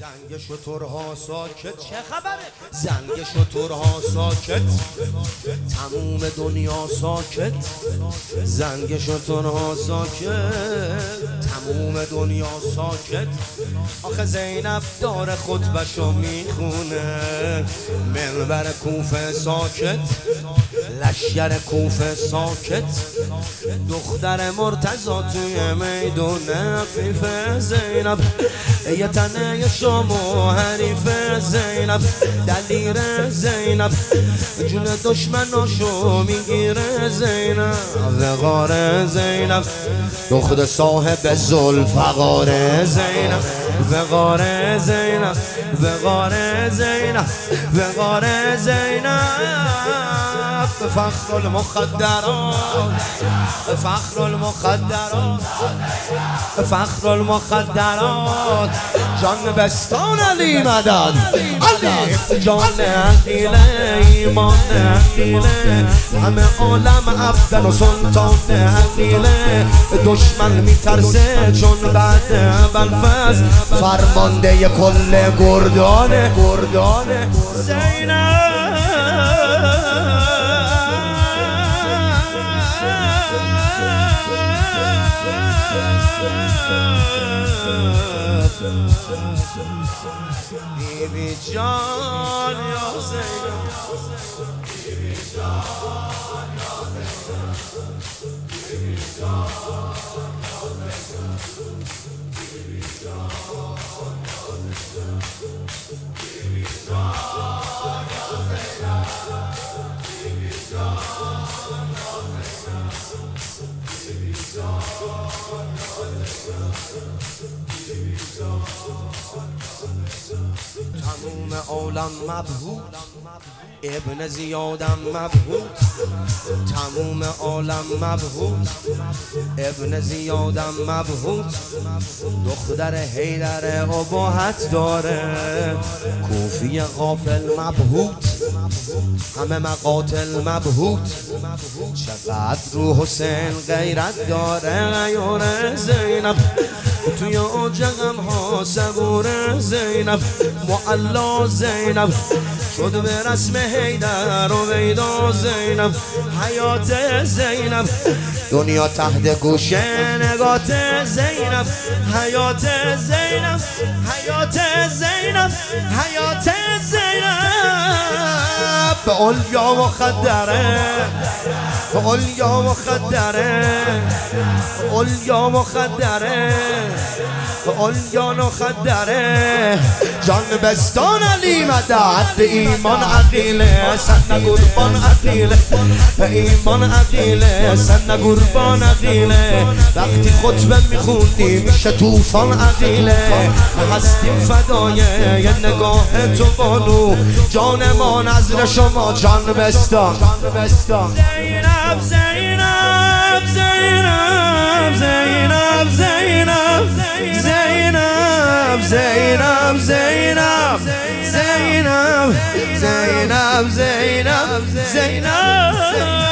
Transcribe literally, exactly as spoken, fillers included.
زنگ شترها ساکت، چه خبره؟ زنگ شترها ساکت، تموم دنیا ساکت. زنگ شترها ساکت، تموم دنیا ساکت. آخه زینب داره خطبشو میخونه، منبر کوفه ساکت، لشگر کوفه ساکت. دختر مرتضی توی میدون عفیف زینب، یه تنه شام و حریف زینب، دلیر زینب، جون دشمناشو میگیره زینب. وقار زینب، دختر صاحب ذوالفقار زینب، وقار زینب، وقار زینب، وقار زینب. فخر المخدرات، فخر المخدرات، فخر المخدرات. جان بستان علی مدد، علی جان عقیله، ایمان عقیله، همه عالم افغان و سلطان عقیله. دشمن میترسه چون بعد ابوالفضل فرمانده کل گردانه، گردانه زینب. بیبی جان یا زینب، بیبی جان یا زینب، بیبی جان یا زینب، بیبی جان بیبی جان یا زینب، بیبی جان بیبی جان. تموم عالم مبهوت، ابن زیادم مبهوت، تموم عالم مبهوت، ابن زیادم مبهوت. دختر حیدر اباحت داره، کوفی غافل مبهوت، همه مقاتل مبهوت. چقدر رو حسین غیرت داره یاره زینب، توی اوج غم‌ها صبور زینب. معلا زینب شد به رسم حیدر و ویدا زینب. حیات زینب دنیا تحت گوش نگات زینب. حیات زینب، حیات زینب، حیات زینب. به علیا مخدره، به علیا مخدره، به علیا مخدره، به علیا مخدره. جان بستان علی مدد، ایمان عقیله، سن قربان عقیله، ایمان عقیله، سن قربان عقیله. وقتی خطبه میخوندی میشه طوفان عقیله. هستیم فدای یه نگاه تو بانو، جان ما نظر شما جان بستان. زینب زینب زینب زینب زینب زینب زینب زینب زینب زینب زینب زینب.